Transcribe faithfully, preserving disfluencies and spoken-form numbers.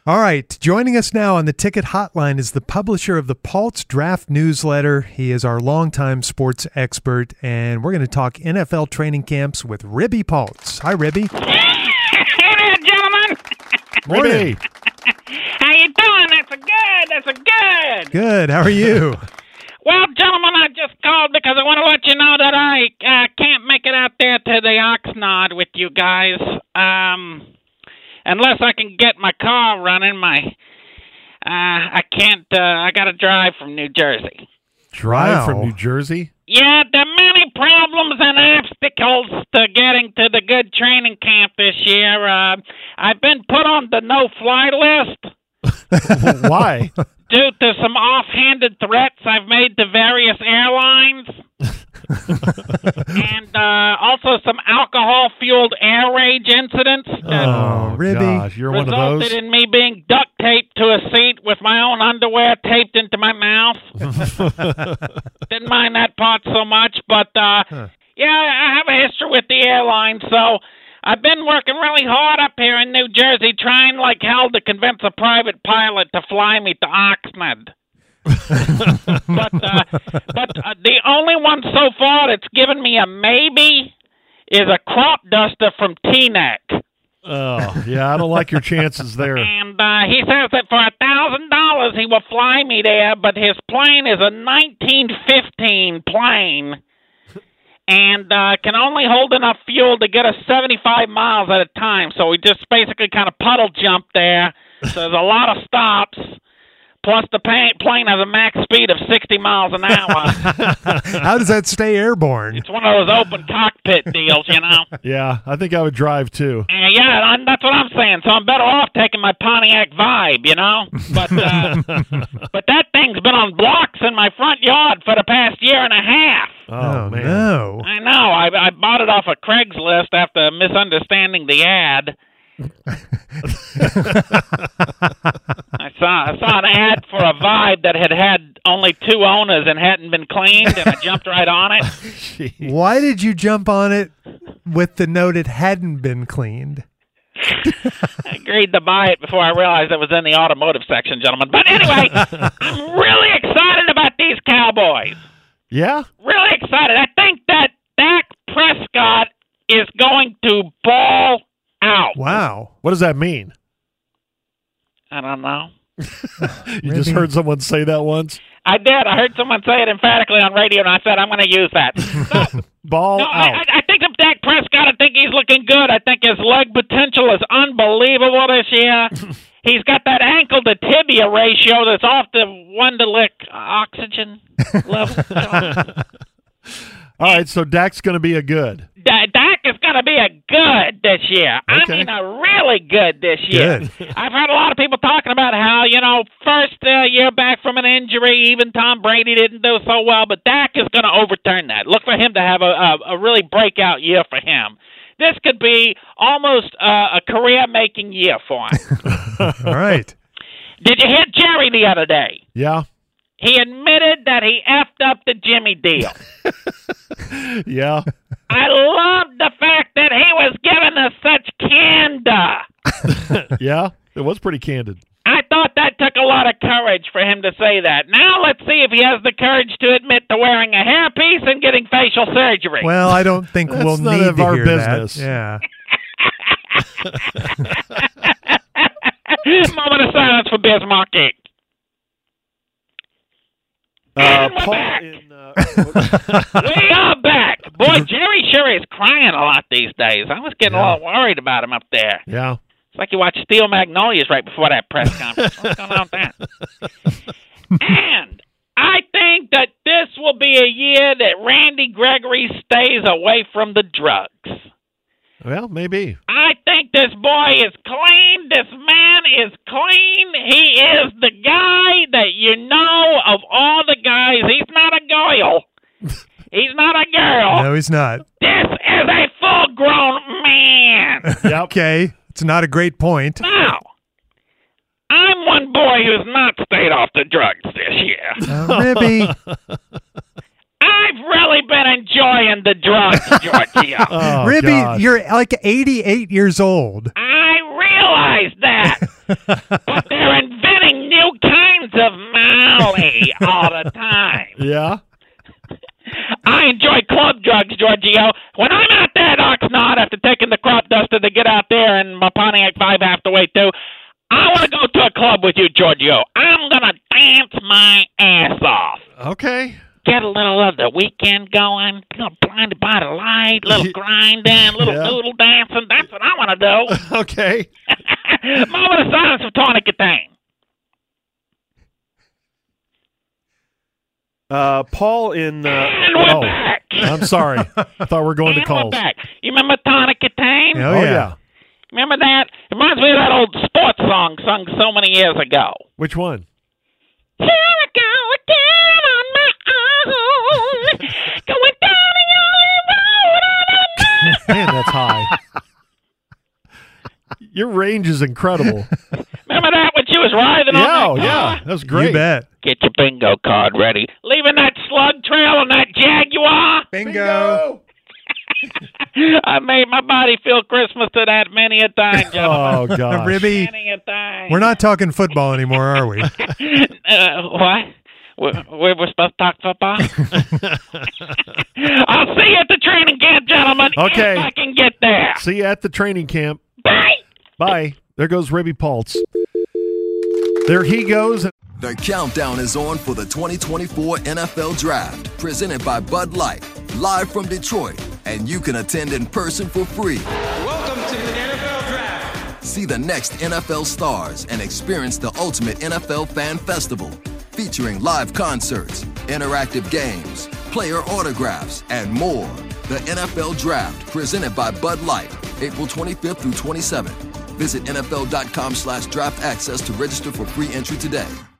All right, joining us now on the Ticket Hotline is the publisher of the Paltz Draft newsletter. He is our longtime sports expert, and we're going to talk N F L training camps with Ribby Paltz. Hi, Ribby. Hey there, gentlemen. Morning. How you doing? That's a good. That's a good. Good. How are you? Well, gentlemen, I just called because I want to let you know that I uh, can't make it out there to the Oxnard with you guys. Um... Unless I can get my car running, my uh, I can't. Uh, I got to drive from New Jersey. Drive Wow. from New Jersey? Yeah, there are many problems and obstacles to getting to the good training camp this year. Uh, I've been put on the no-fly list Why? due to some offhanded threats I've made to various airlines. and uh, also some alcohol-fueled air rage incidents that Oh, Ribby. gosh, you're one of resulted those. in me being duct taped to a seat with my own underwear taped into my mouth. Didn't mind that part so much, but uh, Huh. yeah, I have a history with the airline, so I've been working really hard up here in New Jersey, trying like hell to convince a private pilot to fly me to Oxnard. but uh, but uh, the only one so far that's given me a maybe is a crop duster from T-Neck. Oh, yeah, I don't like your chances there. And uh, he says that for a thousand dollars he will fly me there, but his plane is a nineteen fifteen plane and uh, can only hold enough fuel to get us seventy-five miles at a time. So we just basically kind of puddle jump there. So there's a lot of stops. Plus, the pa- plane has a max speed of sixty miles an hour. How does that stay airborne? It's one of those open cockpit deals, you know. Yeah, I think I would drive too. Uh, yeah, I'm, that's what I'm saying. So I'm better off taking my Pontiac Vibe, you know. But uh, but that thing's been on blocks in my front yard for the past year and a half. Oh, Oh, man. no. I know. I, I bought it off of Craigslist after misunderstanding the ad. I saw I saw an ad for a Vibe that had had only two owners and hadn't been cleaned, and I jumped right on it. Jeez. Why did you jump on it with the note it hadn't been cleaned? I agreed to buy it before I realized it was in the automotive section, gentlemen. But anyway, I'm really excited about these Cowboys. Yeah? Really excited. I think that Dak Prescott is going to ball out. Wow. What does that mean? I don't know. You just Maybe. heard someone say that once? I did. I heard someone say it emphatically on radio, and I said, I'm going to use that. So, Ball no, I, out. I I think of Dak Prescott. I think he's looking good. I think his leg potential is unbelievable this year. He's got that ankle to tibia ratio that's off the one to lick oxygen level. All right, so Dak's going to be a good. Da- Dak is going to be a good this year. I Okay. mean, a really good this year. Good. I've heard a lot of people talking about how, you know, first uh, year back from an injury, even Tom Brady didn't do so well, but Dak is going to overturn that. Look for him to have a, a, a really breakout year for him. This could be almost uh, a career-making year for him. All right. Did you hear Jerry the other day? Yeah? He admitted that he effed up the Jimmy deal. Yeah? I love the fact that he was giving us such candor. Yeah? It was pretty candid. I thought that took a lot of courage for him to say that. Now let's see if he has the courage to admit to wearing a hairpiece and getting facial surgery. Well, I don't think That's we'll none need of to our hear business. that. Yeah. Moment of silence for Biz Markie. Uh, And we're Paul back. in, uh, We are back. Boy, Jerry sure is crying a lot these days. I was getting Yeah. a little worried about him up there. yeah. It's like you watch Steel Magnolias right before that press conference. What's going on with that? And I think that this will be a year that Randy Gregory stays away from the drugs. Well, maybe. I think this boy is clean. This man is clean. He is the guy that you know of all the guys. He's not a girl. He's not a girl. No, he's not. This is a full-grown man. Yep. Okay. It's not a great point. Now, I'm one boy who's not stayed off the drugs this year. Uh, Ribby. I've really been enjoying the drugs, Georgia. Oh, Ribby, gosh. you're like eighty-eight years old. I realize that. But they're inventing new kinds of Molly all the time. Yeah. I enjoy club drugs, Giorgio. When I'm out there at Oxnard after taking the crop duster to get out there and my Pontiac five half the way too, I want to go to a club with you, Giorgio. I'm going to dance my ass off. Okay. Get a little of the weekend going, a little blinded by the light, a little grinding, a little Yeah. noodle dancing. That's what I want to do. Okay. Moment of silence for Tony Katane. Uh, Paul in. Uh, And we're oh, back. I'm sorry. I thought we were going to And calls. we're back. You remember Tony Katane? Oh, Oh, yeah. yeah. Remember that? It reminds me of that old sports song sung so many years ago. Which one? Here I go again on my own, going down the only road I know. Man, that's high. Your range is incredible. Remember that when she was riding Yeah, on oh, that yeah. car? That was great. You bet. Get your bingo card ready. Leaving that slug trail on that Jaguar. Bingo. I made my body feel Christmas to that many a time, gentlemen. Oh, gosh. Ribby, Many a time. we're not talking football anymore, are we? Uh, what? We're, we're supposed to talk football? I'll see you at the training camp, gentlemen. Okay. If I can get there. See you at the training camp. Bye. Bye. There goes Ribby Paltz. There he goes. The countdown is on for the twenty twenty-four N F L Draft, presented by Bud Light, live from Detroit, and you can attend in person for free. Welcome to the N F L Draft. See the next N F L stars and experience the ultimate N F L fan festival, featuring live concerts, interactive games, player autographs, and more. The N F L Draft, presented by Bud Light, April twenty-fifth through twenty-seventh. Visit N F L dot com slash draft access to register for free entry today.